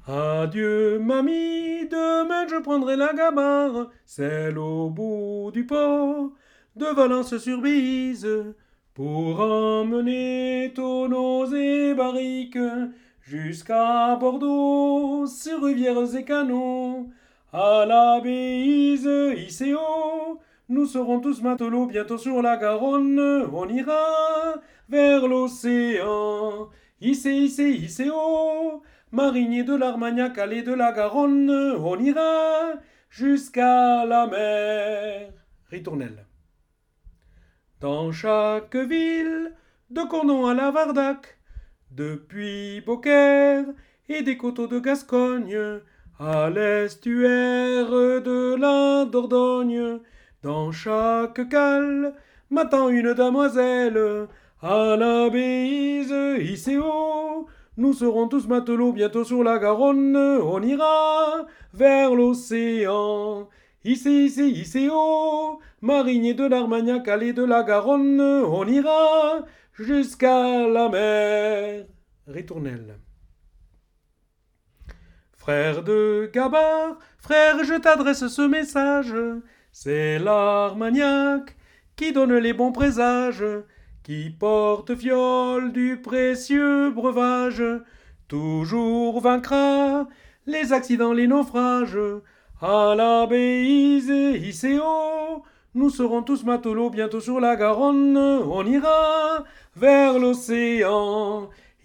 Adieu, mamie, demain je prendrai la gabarre, celle au bout du port de Valence-sur-Bise, pour emmener tonneaux et barriques jusqu'à Bordeaux, sur rivières et canaux. À la Béise, ICO, nous serons tous matelots bientôt sur la Garonne, on ira vers l'océan. ICO, marinier de l'Armagnac, allée de la Garonne, on ira jusqu'à la mer. Ritournelle. Dans chaque ville, de Cournon à la Vardac, depuis Beaucaire et des coteaux de Gascogne, à l'estuaire de la Dordogne, dans chaque cale, m'attend une demoiselle, à la Béise, ICO, nous serons tous matelots bientôt sur la Garonne, on ira vers l'océan. ICO, marinier de l'Armagnac, allée de la Garonne, on ira jusqu'à la mer. Ritournelle. Frère de Gabard, frère, je t'adresse ce message. C'est l'Armagnac qui donne les bons présages, qui porte fiole du précieux breuvage, toujours vaincra les accidents, les naufrages. À la Béise, ICO, nous serons tous matelots bientôt sur la Garonne, on ira vers l'océan.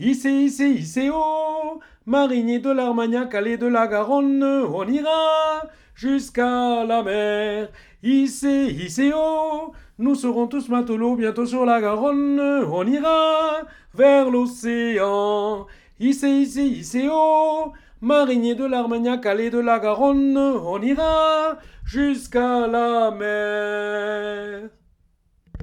ICO, marinier de l'Armagnac, allée de la Garonne, on ira jusqu'à la mer. ICO, nous serons tous matelots bientôt sur la Garonne, on ira vers l'océan. ICO, marinier de l'Armagnac, allée de la Garonne, on ira jusqu'à la mer.